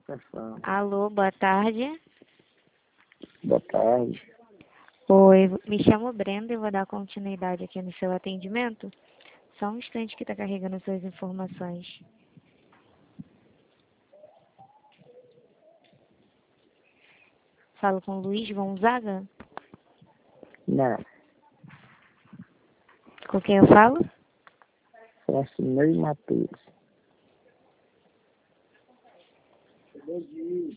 Atenção. Alô, boa tarde. Boa tarde. Oi, me chamo Brenda e vou dar continuidade aqui no seu atendimento. Só um instante que está carregando suas informações. Falo com Luiz Gonzaga? Não. Com quem eu falo? Francinei Matheus.